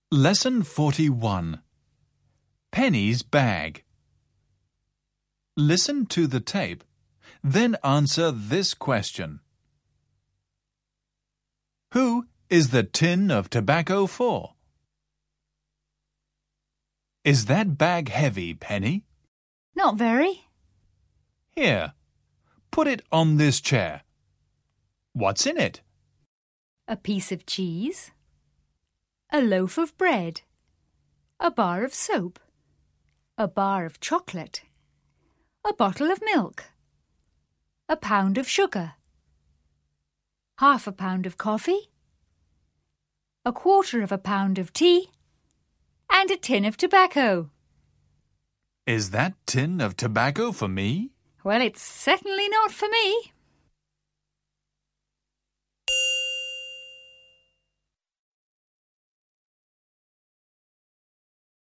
Lesson 41. Penny's bag. Listen to the tape, then answer this question. Who is the tin of tobacco for? Is that bag heavy, Penny? Not very. Here, put it on this chair. What's in it? A piece of cheese, a loaf of bread, a bar of soap, a bar of chocolate, a bottle of milk, a pound of sugar, half a pound of coffee, a quarter of a pound of tea, and a tin of tobacco. Is that tin of tobacco for me? Well, it's certainly not for me.